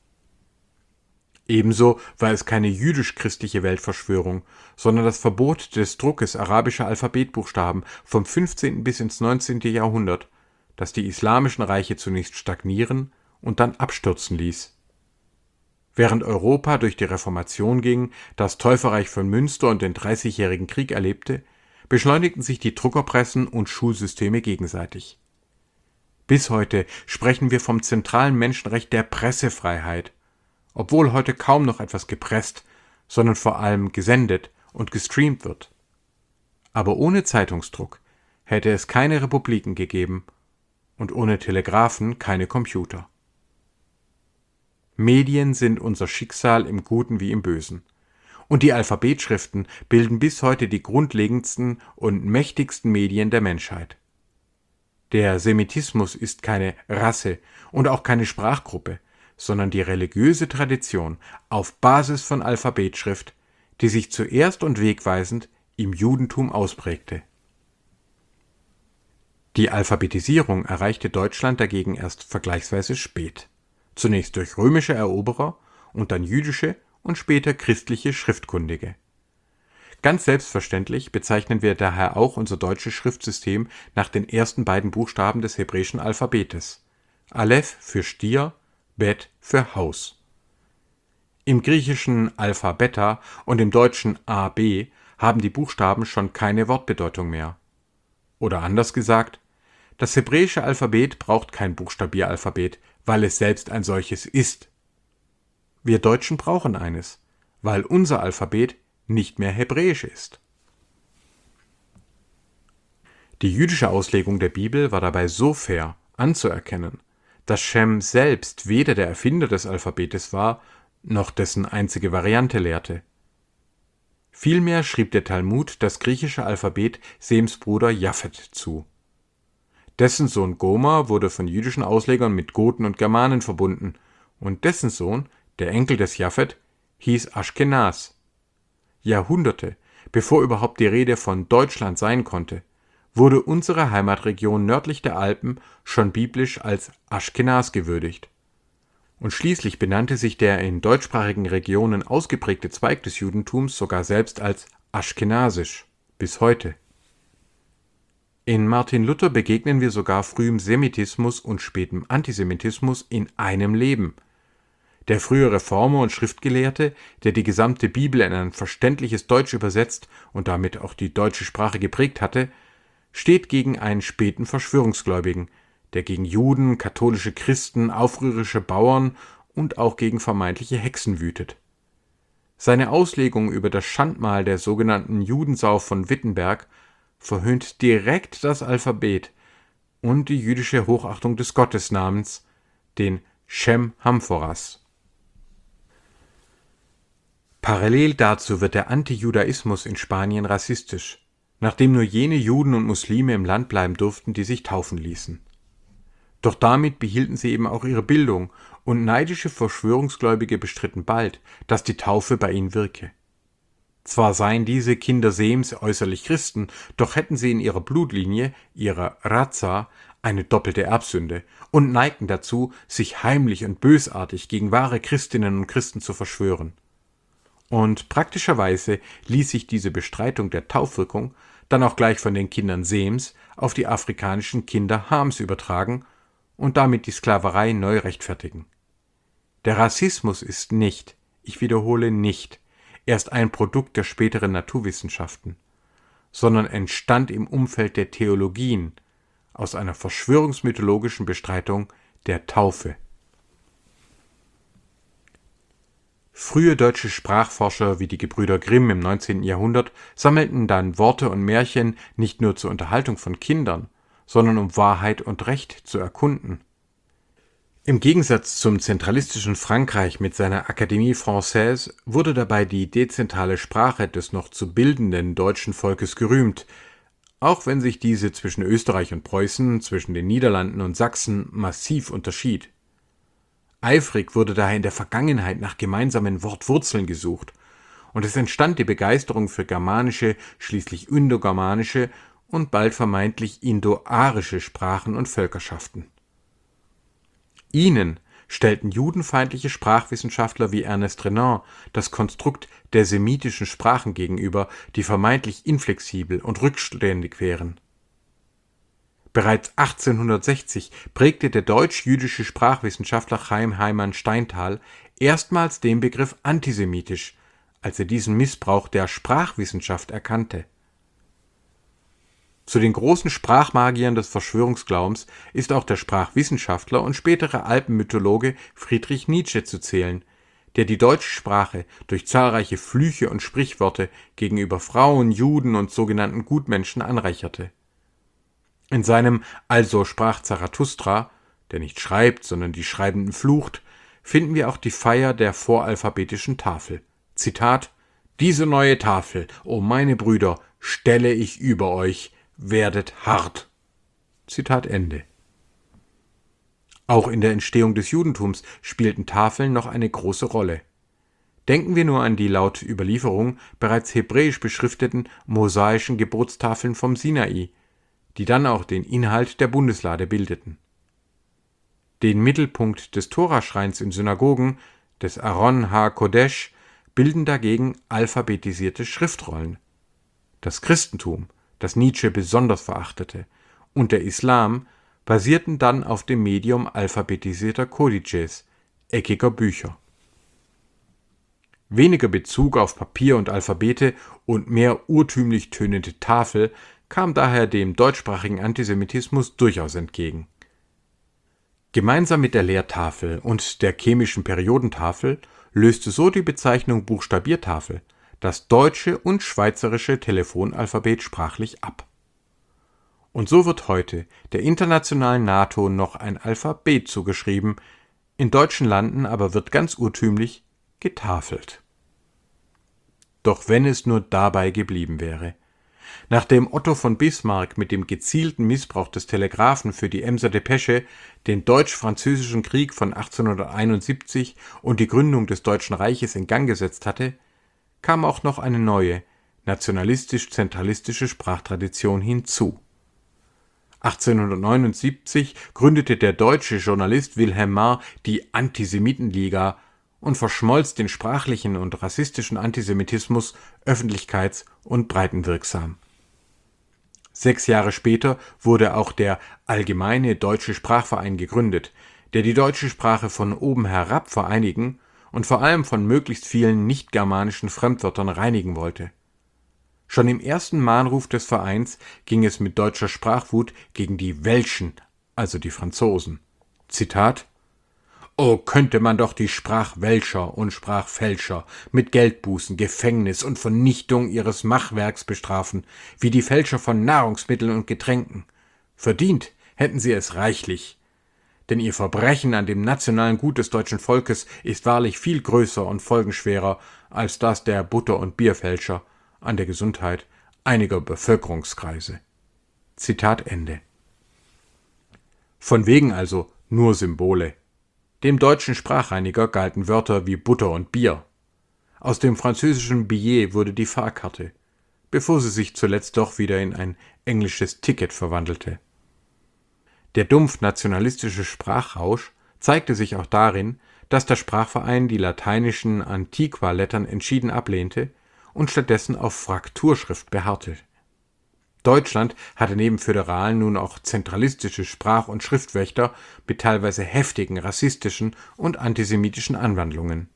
Ebenso war es keine jüdisch-christliche Weltverschwörung, sondern das Verbot des Druckes arabischer Alphabetbuchstaben vom fünfzehnten bis ins neunzehnte Jahrhundert, das die islamischen Reiche zunächst stagnieren und dann abstürzen ließ. Während Europa durch die Reformation ging, das Täuferreich von Münster und den Dreißigjährigen Krieg erlebte, beschleunigten sich die Druckerpressen und Schulsysteme gegenseitig. Bis heute sprechen wir vom zentralen Menschenrecht der Pressefreiheit, obwohl heute kaum noch etwas gepresst, sondern vor allem gesendet und gestreamt wird. Aber ohne Zeitungsdruck hätte es keine Republiken gegeben und ohne Telegraphen keine Computer. Medien sind unser Schicksal im Guten wie im Bösen. Und die Alphabetschriften bilden bis heute die grundlegendsten und mächtigsten Medien der Menschheit. Der Semitismus ist keine Rasse und auch keine Sprachgruppe, sondern die religiöse Tradition auf Basis von Alphabetschrift, die sich zuerst und wegweisend im Judentum ausprägte. Die Alphabetisierung erreichte Deutschland dagegen erst vergleichsweise spät. Zunächst durch römische Eroberer und dann jüdische und später christliche Schriftkundige. Ganz selbstverständlich bezeichnen wir daher auch unser deutsches Schriftsystem nach den ersten beiden Buchstaben des hebräischen Alphabetes. Aleph für Stier, Bet für Haus. Im griechischen Alpha Beta und im deutschen A B haben die Buchstaben schon keine Wortbedeutung mehr. Oder anders gesagt, das hebräische Alphabet braucht kein Buchstabieralphabet, weil es selbst ein solches ist. Wir Deutschen brauchen eines, weil unser Alphabet nicht mehr hebräisch ist. Die jüdische Auslegung der Bibel war dabei so fair anzuerkennen, dass Shem selbst weder der Erfinder des Alphabetes war, noch dessen einzige Variante lehrte. Vielmehr schrieb der Talmud das griechische Alphabet Sems Bruder Japhet zu. Dessen Sohn Gomer wurde von jüdischen Auslegern mit Goten und Germanen verbunden, und dessen Sohn, der Enkel des Japhet, hieß Aschkenaz. Jahrhunderte, bevor überhaupt die Rede von Deutschland sein konnte, wurde unsere Heimatregion nördlich der Alpen schon biblisch als Aschkenas gewürdigt. Und schließlich benannte sich der in deutschsprachigen Regionen ausgeprägte Zweig des Judentums sogar selbst als aschkenasisch, bis heute. In Martin Luther begegnen wir sogar frühem Semitismus und spätem Antisemitismus in einem Leben. Der frühe Reformer und Schriftgelehrte, der die gesamte Bibel in ein verständliches Deutsch übersetzt und damit auch die deutsche Sprache geprägt hatte, steht gegen einen späten Verschwörungsgläubigen, der gegen Juden, katholische Christen, aufrührerische Bauern und auch gegen vermeintliche Hexen wütet. Seine Auslegung über das Schandmal der sogenannten Judensau von Wittenberg verhöhnt direkt das Alphabet und die jüdische Hochachtung des Gottesnamens, den Shem Hamphoras. Parallel dazu wird der Antijudaismus in Spanien rassistisch, nachdem nur jene Juden und Muslime im Land bleiben durften, die sich taufen ließen. Doch damit behielten sie eben auch ihre Bildung, und neidische Verschwörungsgläubige bestritten bald, dass die Taufe bei ihnen wirke. Zwar seien diese Kinder Sems äußerlich Christen, doch hätten sie in ihrer Blutlinie, ihrer Raza, eine doppelte Erbsünde und neigten dazu, sich heimlich und bösartig gegen wahre Christinnen und Christen zu verschwören. Und praktischerweise ließ sich diese Bestreitung der Taufwirkung dann auch gleich von den Kindern Sems auf die afrikanischen Kinder Hams übertragen und damit die Sklaverei neu rechtfertigen. Der Rassismus ist nicht, ich wiederhole nicht, erst ein Produkt der späteren Naturwissenschaften, sondern entstand im Umfeld der Theologien aus einer verschwörungsmythologischen Bestreitung der Taufe. Frühe deutsche Sprachforscher wie die Gebrüder Grimm im neunzehnten Jahrhundert sammelten dann Worte und Märchen nicht nur zur Unterhaltung von Kindern, sondern um Wahrheit und Recht zu erkunden. Im Gegensatz zum zentralistischen Frankreich mit seiner Académie Française wurde dabei die dezentrale Sprache des noch zu bildenden deutschen Volkes gerühmt, auch wenn sich diese zwischen Österreich und Preußen, zwischen den Niederlanden und Sachsen massiv unterschied. Eifrig wurde daher in der Vergangenheit nach gemeinsamen Wortwurzeln gesucht, und es entstand die Begeisterung für germanische, schließlich indogermanische und bald vermeintlich indo-arische Sprachen und Völkerschaften. Ihnen stellten judenfeindliche Sprachwissenschaftler wie Ernest Renan das Konstrukt der semitischen Sprachen gegenüber, die vermeintlich inflexibel und rückständig wären. Bereits achtzehnhundertsechzig prägte der deutsch-jüdische Sprachwissenschaftler Chaim Heimann Steinthal erstmals den Begriff antisemitisch, als er diesen Missbrauch der Sprachwissenschaft erkannte. Zu den großen Sprachmagiern des Verschwörungsglaubens ist auch der Sprachwissenschaftler und spätere Alpenmythologe Friedrich Nietzsche zu zählen, der die deutsche Sprache durch zahlreiche Flüche und Sprichworte gegenüber Frauen, Juden und sogenannten Gutmenschen anreicherte. In seinem Also sprach Zarathustra, der nicht schreibt, sondern die Schreibenden flucht, finden wir auch die Feier der voralphabetischen Tafel. Zitat: »Diese neue Tafel, o meine Brüder, stelle ich über euch, werdet hart.« Zitat Ende. Auch in der Entstehung des Judentums spielten Tafeln noch eine große Rolle. Denken wir nur an die laut Überlieferung bereits hebräisch beschrifteten mosaischen Gebotstafeln vom Sinai, die dann auch den Inhalt der Bundeslade bildeten. Den Mittelpunkt des Toraschreins in Synagogen, des Aron HaKodesh, bilden dagegen alphabetisierte Schriftrollen. Das Christentum, das Nietzsche besonders verachtete, und der Islam basierten dann auf dem Medium alphabetisierter Kodizes, eckiger Bücher. Weniger Bezug auf Papier und Alphabete und mehr urtümlich tönende Tafel kam daher dem deutschsprachigen Antisemitismus durchaus entgegen. Gemeinsam mit der Lehrtafel und der chemischen Periodentafel löste so die Bezeichnung Buchstabiertafel das deutsche und schweizerische Telefonalphabet sprachlich ab. Und so wird heute der internationalen NATO noch ein Alphabet zugeschrieben, in deutschen Landen aber wird ganz urtümlich getafelt. Doch wenn es nur dabei geblieben wäre. Nachdem Otto von Bismarck mit dem gezielten Missbrauch des Telegraphen für die Emser Depesche den Deutsch-Französischen Krieg von achtzehnhunderteinundsiebzig und die Gründung des Deutschen Reiches in Gang gesetzt hatte, kam auch noch eine neue, nationalistisch-zentralistische Sprachtradition hinzu. achtzehnhundertneunundsiebzig gründete der deutsche Journalist Wilhelm Marr die Antisemitenliga und verschmolz den sprachlichen und rassistischen Antisemitismus öffentlichkeits- und breitenwirksam. Sechs Jahre später wurde auch der Allgemeine Deutsche Sprachverein gegründet, der die deutsche Sprache von oben herab vereinigen und vor allem von möglichst vielen nicht-germanischen Fremdwörtern reinigen wollte. Schon im ersten Mahnruf des Vereins ging es mit deutscher Sprachwut gegen die Welschen, also die Franzosen. Zitat: »Oh, könnte man doch die Sprachwelscher und Sprachfälscher mit Geldbußen, Gefängnis und Vernichtung ihres Machwerks bestrafen, wie die Fälscher von Nahrungsmitteln und Getränken. Verdient hätten sie es reichlich. Denn ihr Verbrechen an dem nationalen Gut des deutschen Volkes ist wahrlich viel größer und folgenschwerer als das der Butter- und Bierfälscher an der Gesundheit einiger Bevölkerungskreise.« Zitat Ende. Von wegen also nur Symbole. Dem deutschen Sprachreiniger galten Wörter wie Butter und Bier. Aus dem französischen Billet wurde die Fahrkarte, bevor sie sich zuletzt doch wieder in ein englisches Ticket verwandelte. Der dumpf nationalistische Sprachrausch zeigte sich auch darin, dass der Sprachverein die lateinischen Antiqua-Lettern entschieden ablehnte und stattdessen auf Frakturschrift beharrte. Deutschland hatte neben Föderalen nun auch zentralistische Sprach- und Schriftwächter mit teilweise heftigen rassistischen und antisemitischen Anwandlungen.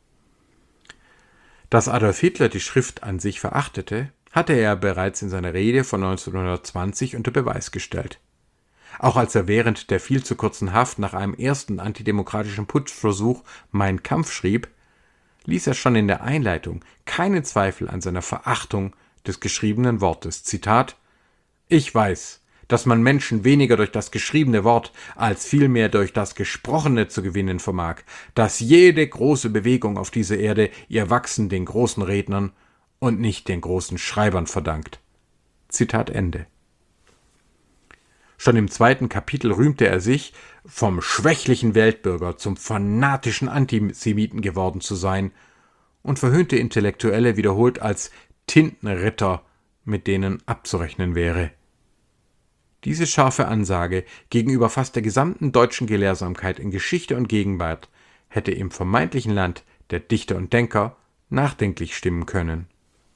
Dass Adolf Hitler die Schrift an sich verachtete, hatte er bereits in seiner Rede von neunzehnhundertzwanzig unter Beweis gestellt. Auch als er während der viel zu kurzen Haft nach einem ersten antidemokratischen Putschversuch Mein Kampf schrieb, ließ er schon in der Einleitung keinen Zweifel an seiner Verachtung des geschriebenen Wortes. Zitat: »Ich weiß, dass man Menschen weniger durch das geschriebene Wort als vielmehr durch das Gesprochene zu gewinnen vermag, dass jede große Bewegung auf dieser Erde ihr Wachsen den großen Rednern und nicht den großen Schreibern verdankt.« Zitat Ende. Schon im zweiten Kapitel rühmte er sich, vom schwächlichen Weltbürger zum fanatischen Antisemiten geworden zu sein und verhöhnte Intellektuelle wiederholt als Tintenritter, mit denen abzurechnen wäre. Diese scharfe Ansage gegenüber fast der gesamten deutschen Gelehrsamkeit in Geschichte und Gegenwart hätte im vermeintlichen Land der Dichter und Denker nachdenklich stimmen können.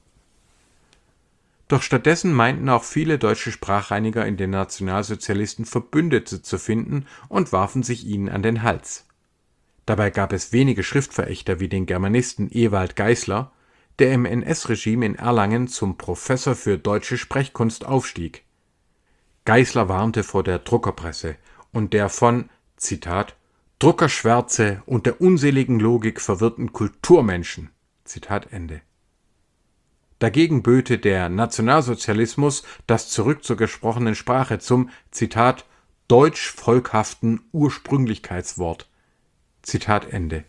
Doch stattdessen meinten auch viele deutsche Sprachreiniger in den Nationalsozialisten Verbündete zu finden und warfen sich ihnen an den Hals. Dabei gab es wenige Schriftverächter wie den Germanisten Ewald Geisler, der im N S-Regime in Erlangen zum Professor für deutsche Sprechkunst aufstieg. Geisler warnte vor der Druckerpresse und der von, Zitat, »Druckerschwärze und der unseligen Logik verwirrten Kulturmenschen«, Zitat Ende. Dagegen böte der Nationalsozialismus das zurück zur gesprochenen Sprache zum, Zitat, »deutsch-volkhaften Ursprünglichkeitswort«, Zitat Ende.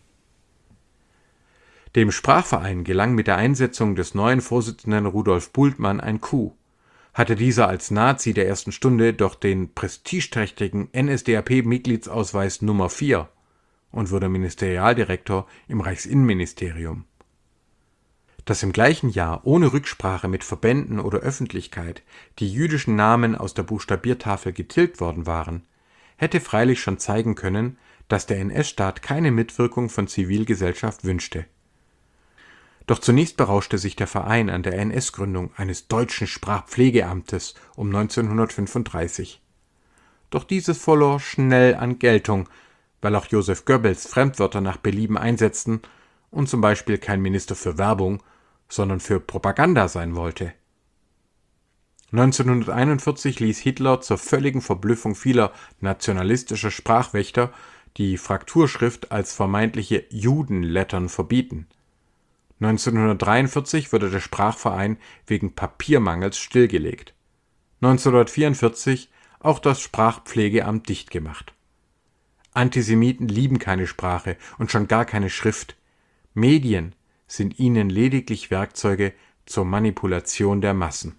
Dem Sprachverein gelang mit der Einsetzung des neuen Vorsitzenden Rudolf Bultmann ein Coup. Hatte dieser als Nazi der ersten Stunde doch den prestigeträchtigen N S D A P-Mitgliedsausweis Nummer vier und wurde Ministerialdirektor im Reichsinnenministerium. Dass im gleichen Jahr ohne Rücksprache mit Verbänden oder Öffentlichkeit die jüdischen Namen aus der Buchstabiertafel getilgt worden waren, hätte freilich schon zeigen können, dass der N S-Staat keine Mitwirkung von Zivilgesellschaft wünschte. Doch zunächst berauschte sich der Verein an der N S-Gründung eines deutschen Sprachpflegeamtes um neunzehnhundertfünfunddreißig. Doch dieses verlor schnell an Geltung, weil auch Joseph Goebbels Fremdwörter nach Belieben einsetzten und zum Beispiel kein Minister für Werbung, sondern für Propaganda sein wollte. neunzehnhunderteinundvierzig ließ Hitler zur völligen Verblüffung vieler nationalistischer Sprachwächter die Frakturschrift als vermeintliche Judenlettern verbieten. neunzehnhundertdreiundvierzig wurde der Sprachverein wegen Papiermangels stillgelegt. neunzehnhundertvierundvierzig auch das Sprachpflegeamt dicht gemacht. Antisemiten lieben keine Sprache und schon gar keine Schrift. Medien sind ihnen lediglich Werkzeuge zur Manipulation der Massen.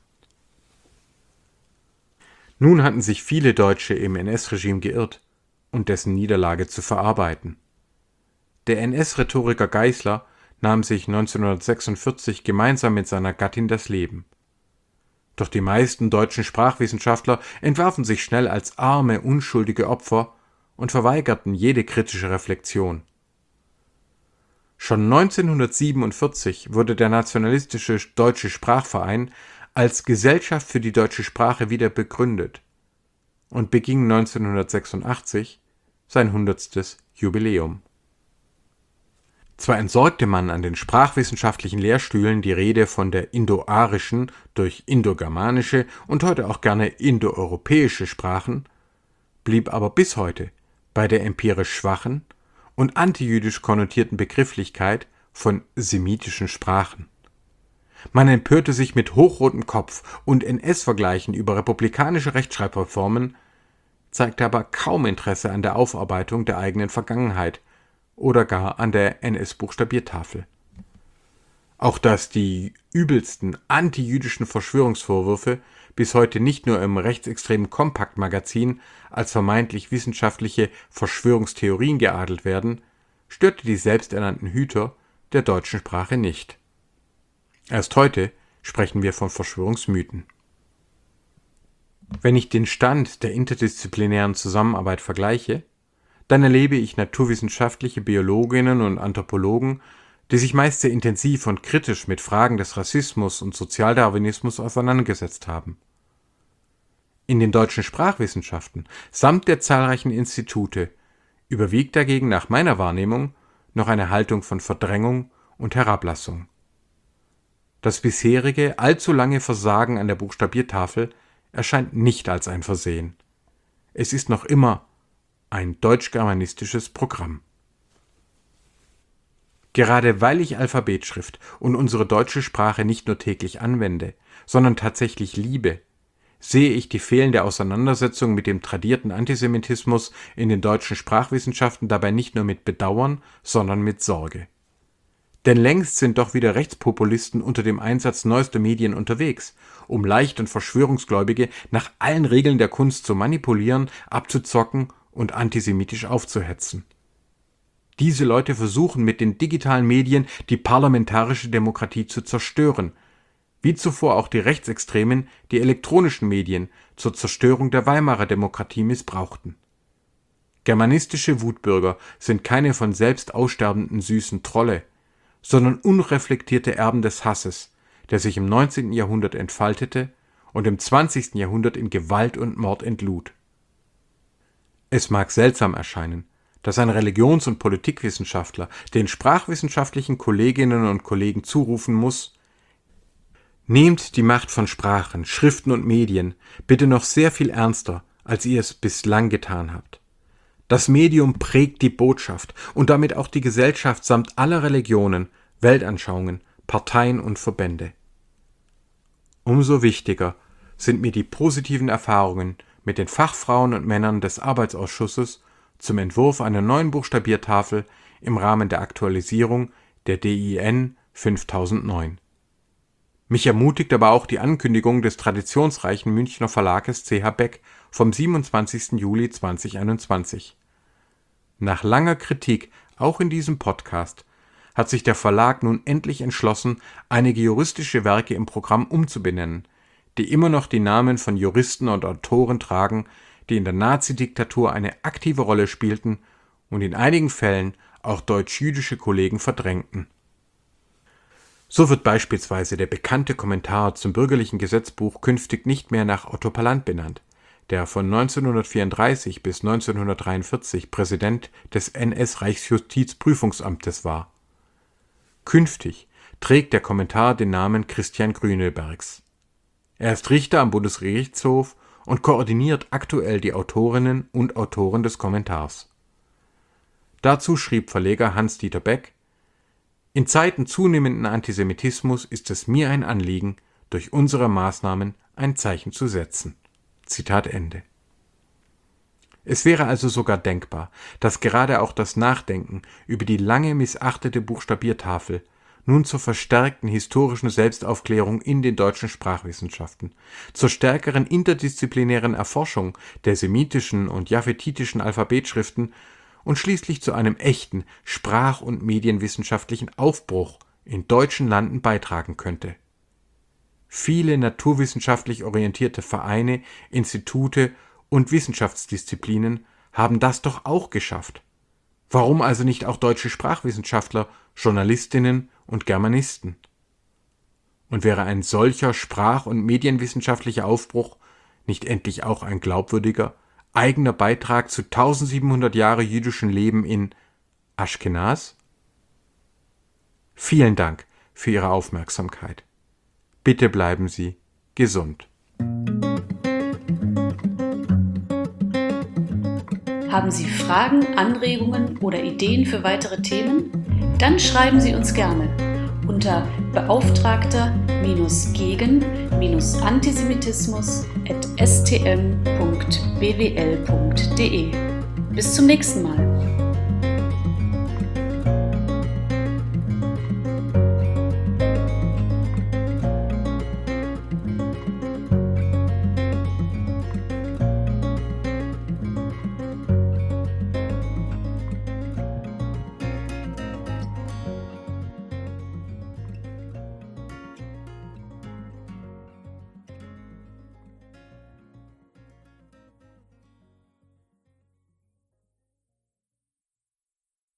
Nun hatten sich viele Deutsche im N S-Regime geirrt und dessen Niederlage zu verarbeiten. Der N S-Rhetoriker Geisler nahm sich neunzehnhundertsechsundvierzig gemeinsam mit seiner Gattin das Leben. Doch die meisten deutschen Sprachwissenschaftler entwarfen sich schnell als arme, unschuldige Opfer und verweigerten jede kritische Reflexion. Schon neunzehnhundertsiebenundvierzig wurde der nationalistische Deutsche Sprachverein als Gesellschaft für die deutsche Sprache wieder begründet und beging neunzehnhundertsechsundachtzig sein hundertstes Jubiläum. Zwar entsorgte man an den sprachwissenschaftlichen Lehrstühlen die Rede von der indoarischen durch indogermanische und heute auch gerne indoeuropäische Sprachen, blieb aber bis heute bei der empirisch schwachen und antijüdisch konnotierten Begrifflichkeit von semitischen Sprachen. Man empörte sich mit hochrotem Kopf und N S-Vergleichen über republikanische Rechtschreibreformen, zeigte aber kaum Interesse an der Aufarbeitung der eigenen Vergangenheit oder gar an der N S-Buchstabiertafel. Auch dass die übelsten antijüdischen Verschwörungsvorwürfe bis heute nicht nur im rechtsextremen Kompakt-Magazin als vermeintlich wissenschaftliche Verschwörungstheorien geadelt werden, störte die selbsternannten Hüter der deutschen Sprache nicht. Erst heute sprechen wir von Verschwörungsmythen. Wenn ich den Stand der interdisziplinären Zusammenarbeit vergleiche, dann erlebe ich naturwissenschaftliche Biologinnen und Anthropologen, die sich meist sehr intensiv und kritisch mit Fragen des Rassismus und Sozialdarwinismus auseinandergesetzt haben. In den deutschen Sprachwissenschaften samt der zahlreichen Institute überwiegt dagegen nach meiner Wahrnehmung noch eine Haltung von Verdrängung und Herablassung. Das bisherige, allzu lange Versagen an der Buchstabiertafel erscheint nicht als ein Versehen. Es ist noch immer ein deutsch-germanistisches Programm. Gerade weil ich Alphabetschrift und unsere deutsche Sprache nicht nur täglich anwende, sondern tatsächlich liebe, sehe ich die fehlende Auseinandersetzung mit dem tradierten Antisemitismus in den deutschen Sprachwissenschaften dabei nicht nur mit Bedauern, sondern mit Sorge. Denn längst sind doch wieder Rechtspopulisten unter dem Einsatz neuester Medien unterwegs, um leicht und Verschwörungsgläubige nach allen Regeln der Kunst zu manipulieren, abzuzocken und antisemitisch aufzuhetzen. Diese Leute versuchen mit den digitalen Medien die parlamentarische Demokratie zu zerstören, wie zuvor auch die Rechtsextremen die elektronischen Medien zur Zerstörung der Weimarer Demokratie missbrauchten. Germanistische Wutbürger sind keine von selbst aussterbenden süßen Trolle, sondern unreflektierte Erben des Hasses, der sich im neunzehnten Jahrhundert entfaltete und im zwanzigsten Jahrhundert in Gewalt und Mord entlud. Es mag seltsam erscheinen, dass ein Religions- und Politikwissenschaftler den sprachwissenschaftlichen Kolleginnen und Kollegen zurufen muss: Nehmt die Macht von Sprachen, Schriften und Medien bitte noch sehr viel ernster, als ihr es bislang getan habt. Das Medium prägt die Botschaft und damit auch die Gesellschaft samt aller Religionen, Weltanschauungen, Parteien und Verbände. Umso wichtiger sind mir die positiven Erfahrungen mit den Fachfrauen und Männern des Arbeitsausschusses zum Entwurf einer neuen Buchstabiertafel im Rahmen der Aktualisierung der D I N fünftausendneun. Mich ermutigt aber auch die Ankündigung des traditionsreichen Münchner Verlages C H Beck vom siebenundzwanzigsten Juli zweitausendeinundzwanzig. Nach langer Kritik, auch in diesem Podcast, hat sich der Verlag nun endlich entschlossen, einige juristische Werke im Programm umzubenennen, die immer noch die Namen von Juristen und Autoren tragen, die in der Nazidiktatur eine aktive Rolle spielten und in einigen Fällen auch deutsch-jüdische Kollegen verdrängten. So wird beispielsweise der bekannte Kommentar zum bürgerlichen Gesetzbuch künftig nicht mehr nach Otto Pallant benannt, der von neunzehnhundertvierunddreißig bis neunzehnhundertdreiundvierzig Präsident des N S-Reichsjustizprüfungsamtes war. Künftig trägt der Kommentar den Namen Christian Grünewbergs. Er ist Richter am Bundesgerichtshof und koordiniert aktuell die Autorinnen und Autoren des Kommentars. Dazu schrieb Verleger Hans-Dieter Beck: In Zeiten zunehmenden Antisemitismus ist es mir ein Anliegen, durch unsere Maßnahmen ein Zeichen zu setzen. Zitat Ende. Es wäre also sogar denkbar, dass gerade auch das Nachdenken über die lange missachtete Buchstabiertafel nun zur verstärkten historischen Selbstaufklärung in den deutschen Sprachwissenschaften, zur stärkeren interdisziplinären Erforschung der semitischen und japhetitischen Alphabetschriften und schließlich zu einem echten sprach- und medienwissenschaftlichen Aufbruch in deutschen Landen beitragen könnte. Viele naturwissenschaftlich orientierte Vereine, Institute und Wissenschaftsdisziplinen haben das doch auch geschafft. Warum also nicht auch deutsche Sprachwissenschaftler, Journalistinnen und Germanisten? Und wäre ein solcher sprach- und medienwissenschaftlicher Aufbruch nicht endlich auch ein glaubwürdiger, eigener Beitrag zu tausendsiebenhundert Jahre jüdischen Leben in Aschkenaz? Vielen Dank für Ihre Aufmerksamkeit. Bitte bleiben Sie gesund.
Haben Sie Fragen, Anregungen oder Ideen für weitere Themen? Dann schreiben Sie uns gerne unter beauftragter-gegen Antisemitismus at s t m punkt b w l punkt d e. Bis zum nächsten Mal.